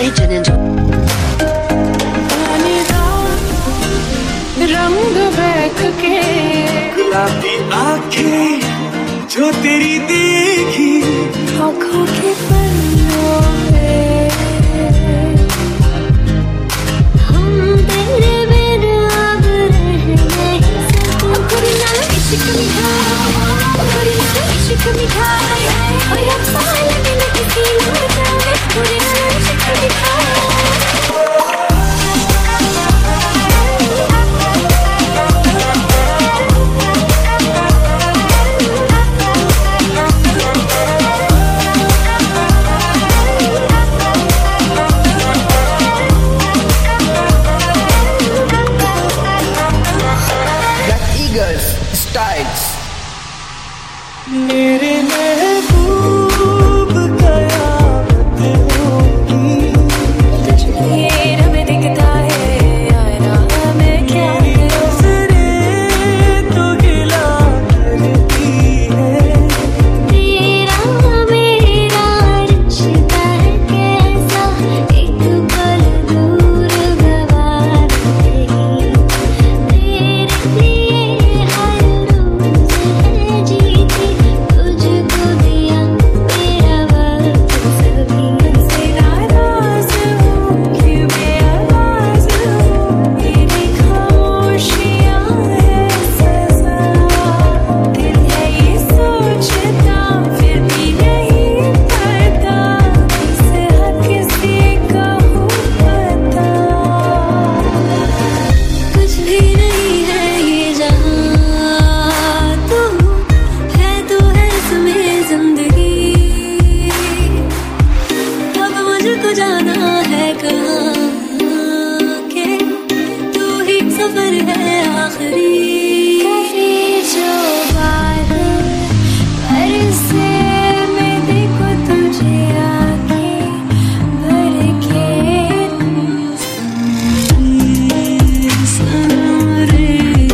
Janinja. रंग बहक के गुलाबी आंखें जो तेरी देखी आँखों के पन्नों पे हम तेरे बिना अब रह नहीं सकते। कोई ना इश्क मिठा, कोई ना इश्क मिठा, और अब साल में न किसी न जाए। कोई ना इश्क मिठा। मेरे महबूब कयामत होगी तुझ में ये रब दिखता है आईना में क्या नजरें तो गिला करती है। तेरा मेरा रिश्ता है कैसा एक पल दूर गवार नहीं। तेरे लिए हर रोज है जीती तुझको दिया मेरा वक्त सभी से नाराज हूँ कि बेआवाज हूँ। मेरी खामोशियाँ है सजा दिल है ये सोचता फिर भी नहीं पता किसे हर किसी का हूँ पता। कुछ भी नहीं है ये जहाँ तू है इसमें जिंदगी। अब मुझको जाना है कहाँ के तू ही सफर है आखिरी। जो बादल बरसे मैं देखो तुझे आंखें भर के सनम रे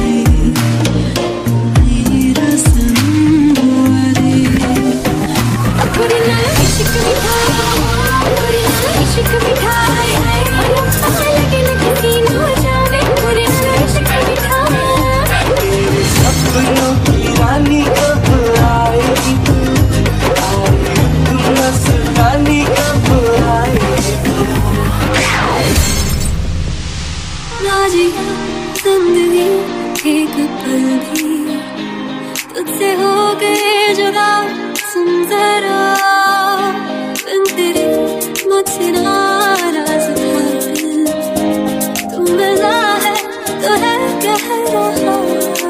मेरा सनम हुआ रे। कोई ना इश्क मिठा, कोई ना इश्क मिठा, और अब साल के न किसी न जाने। कोई ना इश्क मिठा। तेरे सपनों की रानी कब आएगी तू, तुम मस्तानी कब आएगी तू। ना जिया जिंदगी एक पल भी तुझसे हो गए जुदा। सुन जरा बिन तेरे मुझसे नाराज था दिल। तू मिला है तो है कह रहा।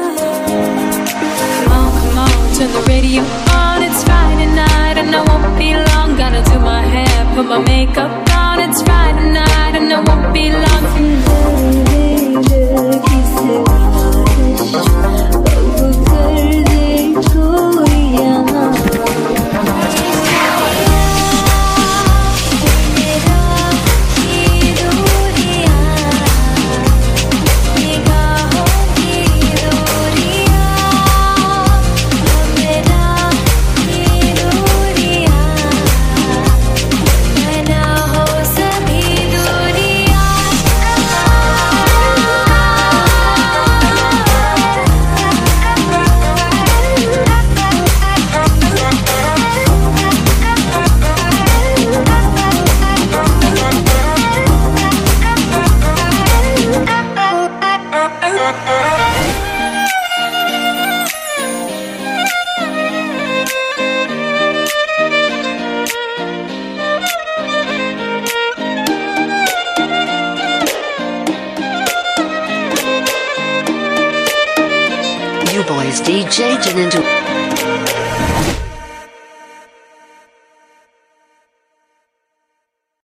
Come on, turn the radio on. It's Friday night and I won't be long. Gotta do my hair, put my makeup on. It's Friday night and I won't be long. You boys DJ Janinja.